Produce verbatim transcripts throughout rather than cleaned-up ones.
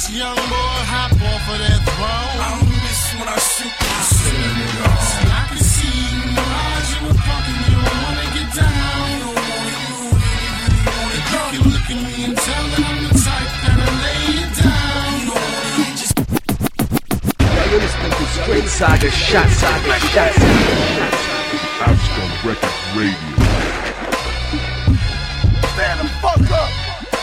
young boy hop off of that throne. I don't miss when I shoot my cylinder on. I can see you in your eyes, you a fucking, you don't wanna get down. You don't wanna move it, you really wanna go. You can look at me and tell that I'm the type that'll lay you down. You don't wanna just. Yeah, you're listening to Straight Saga, Shot Saga, Shot Saga. Abscon Records Radio. Man, the fuck up!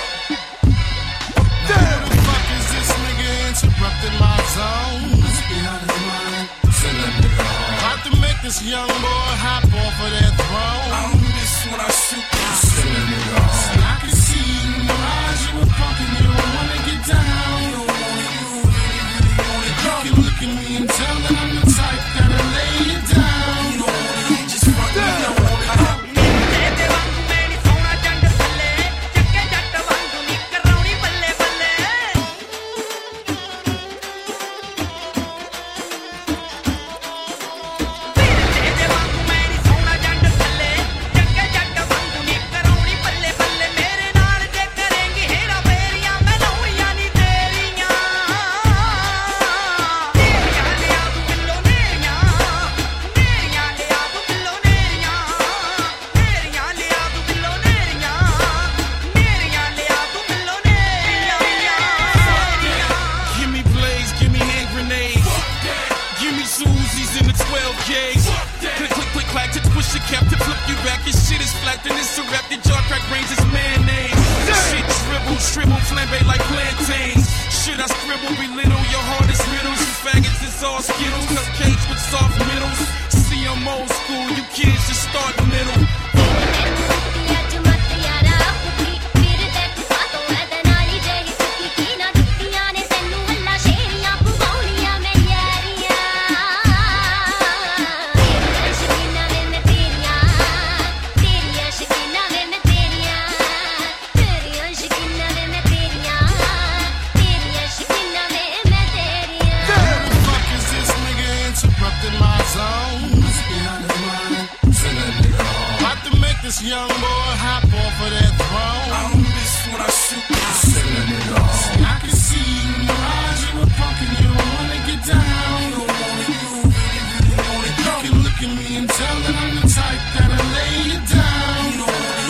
Damn! Who the fuck is this nigga interrupting my zone? Let's be honest, man. Cylinder on. About to make this young boy hop off of that throne. I don't miss when I shoot my cylinder on. I can see you in your eyes, you a fucking, you don't wanna get down. You don't wanna move it, you really wanna go. You can look at me and tell that I'm the type that'll lay you down. You don't wanna just fuck me, you don't wanna go.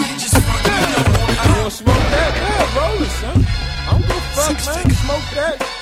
Smoke that.